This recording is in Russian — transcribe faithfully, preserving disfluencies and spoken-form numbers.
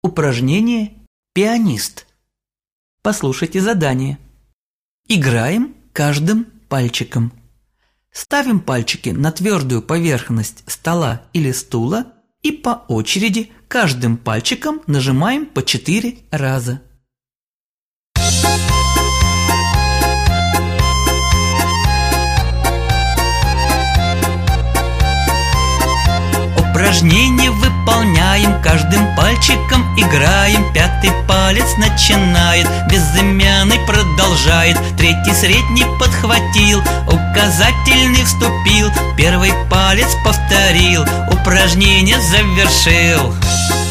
Упражнение «Пианист». Послушайте задание. Играем каждым пальчиком. Ставим пальчики на твердую поверхность стола или стула и по очереди каждым пальчиком нажимаем по четыре раза. Упражнение выполняем, каждым пальчиком играем. Пятый палец начинает, безымянный продолжает, третий средний подхватил, указательный вступил, первый палец повторил, упражнение завершил.